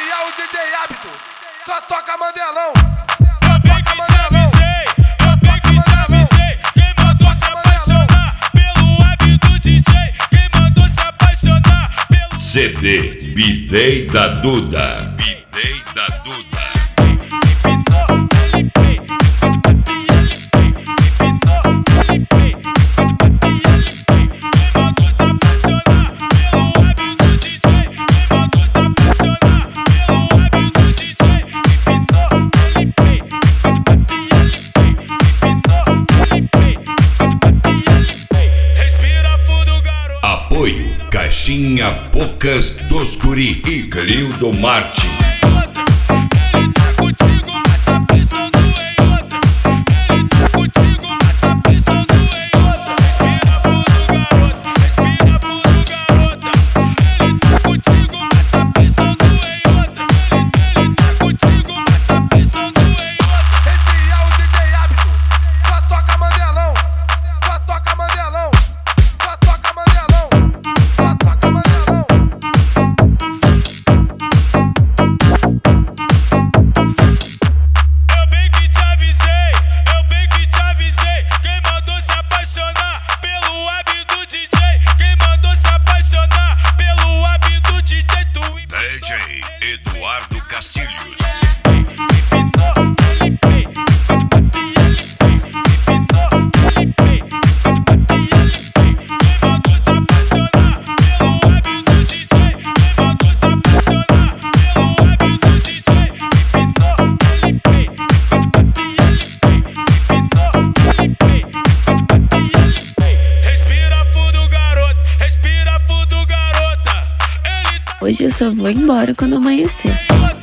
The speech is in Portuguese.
é o DJ Hábito, só toca Mandelão. Eu bem que te avisei, eu bem que te avisei. Quem mandou se apaixonar pelo hábito DJ? Quem mandou se apaixonar pelo CD B-Day da Duda. B-Day da Duda. Apoio Caixinha Poucas dos Guri e Clio Martin. Ele tá contigo, mas tá pensando em outra. Ele tá contigo, mas tá pensando em outra. Respira fundo, garota. Ele tá contigo, mas tá pensando em outra. Ele tá contigo, mas tá pensando em outra. Esse é o DJ Hábito, só toca Mandelão. Só toca Mandelão. Só toca Mandelão. Só toca Mandelão. Eu bem que te avisei, eu bem que te avisei. Quem mandou se apaixonar pelo hábito DJ? Quem mandou se apaixonar pelo hábito DJ? DJ Eduardo Castilhos. Hoje eu só vou embora quando amanhecer.